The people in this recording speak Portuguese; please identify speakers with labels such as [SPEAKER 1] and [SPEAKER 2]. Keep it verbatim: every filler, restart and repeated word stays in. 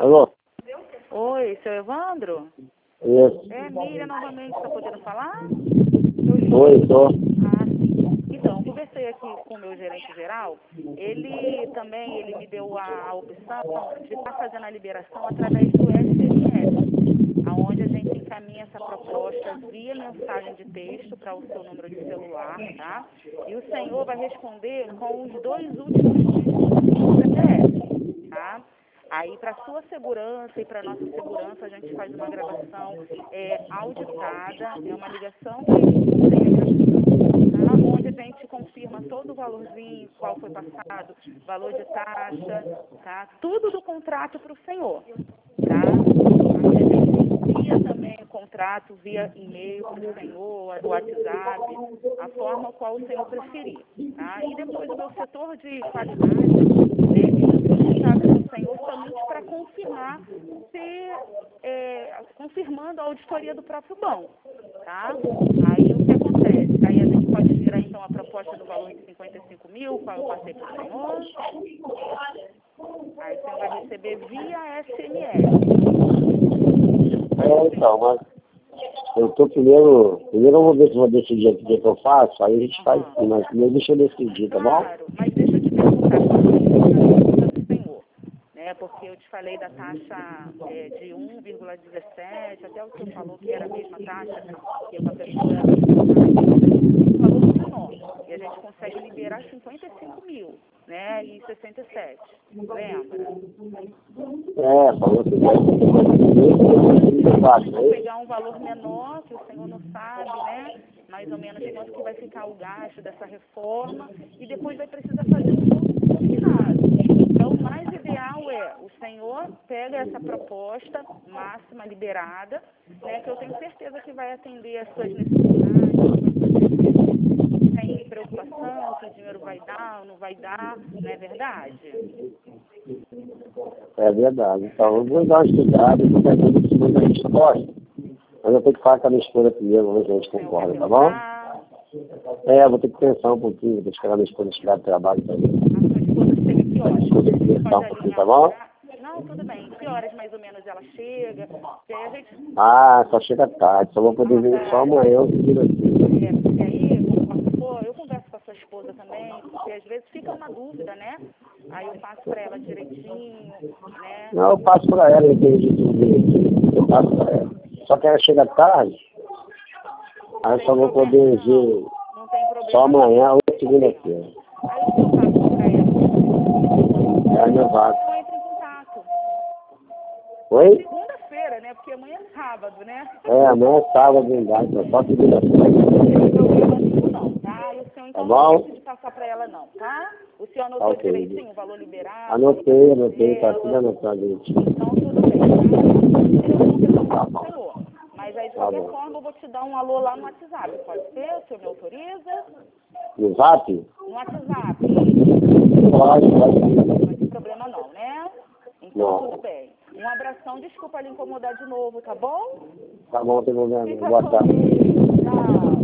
[SPEAKER 1] Alô?
[SPEAKER 2] Oi, seu Evandro?
[SPEAKER 1] Isso.
[SPEAKER 2] É, Miriam novamente, está podendo falar?
[SPEAKER 1] Oi, tô.
[SPEAKER 2] Ah, sim. Então, eu conversei aqui com o meu gerente geral, ele também, ele me deu a, a opção de estar fazendo a liberação através do S M S, aonde a gente encaminha essa proposta via mensagem de texto para o seu número de celular, tá? E o senhor vai responder com os dois últimos dígitos do C P F, tá? Aí, para sua segurança e para nossa segurança, a gente faz uma gravação é, auditada, é uma ligação que contém a gravação, tá? Onde a gente confirma todo o valorzinho, qual foi passado, valor de taxa, tá? Tudo do contrato para o senhor, tá? A gente envia também o contrato via e-mail para o senhor, o WhatsApp, a forma qual o senhor preferir, tá? E depois o meu setor de qualidade, né, entra em contato com o senhor somente para confirmar se, é, confirmando a auditoria do próprio banco, tá? Aí o que acontece? Aí a gente pode virar então a proposta no valor de cinquenta e cinco mil, qual eu passei para o senhor. Aí o senhor vai receber via S M S.
[SPEAKER 1] É, então, mas eu tô primeiro. Primeiro eu vou ver se eu vou decidir aqui o que eu faço, aí a gente faz assim, mas primeiro deixa eu decidir, tá bom?
[SPEAKER 2] Claro, mas deixa eu te perguntar, qual é a dúvida do senhor? Né, porque eu te falei da taxa é, de um vírgula dezessete, até o senhor falou que era a mesma taxa que uma pessoa um valor menor. E a gente consegue liberar cinquenta e cinco mil, né, e sessenta e sete. Lembra?
[SPEAKER 1] É, falou que vai
[SPEAKER 2] Se eu pegar um valor menor, que o senhor não sabe, né, mais ou menos quanto que vai ficar o gasto dessa reforma, e depois vai precisar fazer um novo combinado. Então, o mais ideal é o senhor pega essa proposta máxima liberada, né, que eu tenho certeza que vai atender às suas necessidades, sem preocupação se o dinheiro vai dar ou não vai dar, não é verdade?
[SPEAKER 1] É verdade. Então, eu vou dar uma estudada e qualquer coisa que muita gente gosta. Mas eu tenho que falar com a minha esposa primeiro, ver se a gente concorda, tá bom? É, eu vou ter que pensar um pouquinho, vou ter que esperar a minha esposa chegar do trabalho também.
[SPEAKER 2] A sua esposa chega que horas?
[SPEAKER 1] Esposa que pensar um pouquinho, tá bom?
[SPEAKER 2] Não, tudo bem. Que horas mais ou menos ela chega? Porque aí a gente...
[SPEAKER 1] Ah, só chega tarde, só vou poder vir só amanhã, eu digo assim.
[SPEAKER 2] É, porque aí, vamos supor, eu converso com a sua esposa também, porque às vezes fica uma dúvida, né? Aí eu passo para ela direitinho, né?
[SPEAKER 1] Não, eu passo pra ela, eu entendi tudo. Eu passo pra ela. Só que ela chega tarde, aí eu só vou poder ver só amanhã ou segunda-feira.
[SPEAKER 2] Aí o senhor passa para ela.
[SPEAKER 1] É meu vaso.
[SPEAKER 2] Então entra em contato.
[SPEAKER 1] Oi?
[SPEAKER 2] Segunda-feira, né? Porque amanhã é sábado, né?
[SPEAKER 1] É, amanhã é sábado, verdade, é só segunda-feira.
[SPEAKER 2] Não tem problema nenhum não, tá? E o senhor então
[SPEAKER 1] Tá bom?
[SPEAKER 2] não esquece de passar para ela não, tá? O senhor anotou
[SPEAKER 1] Ok.
[SPEAKER 2] direitinho o valor liberado?
[SPEAKER 1] Anotei, anotei, tá tudo anotado aí.
[SPEAKER 2] Então tudo bem, tá? Eu vou confirmar com o senhor. Mas aí de
[SPEAKER 1] Tá
[SPEAKER 2] qualquer
[SPEAKER 1] bom.
[SPEAKER 2] forma eu vou te dar um alô lá no WhatsApp, pode ser? O senhor me autoriza?
[SPEAKER 1] No zap?
[SPEAKER 2] No WhatsApp.
[SPEAKER 1] Pode, pode.
[SPEAKER 2] Não tem problema não, né? Então
[SPEAKER 1] Não.
[SPEAKER 2] tudo bem. Um abração, desculpa lhe incomodar de novo, tá bom?
[SPEAKER 1] Tá bom, não tem problema.
[SPEAKER 2] Fica
[SPEAKER 1] Boa
[SPEAKER 2] com
[SPEAKER 1] tarde.
[SPEAKER 2] Deus. Tchau.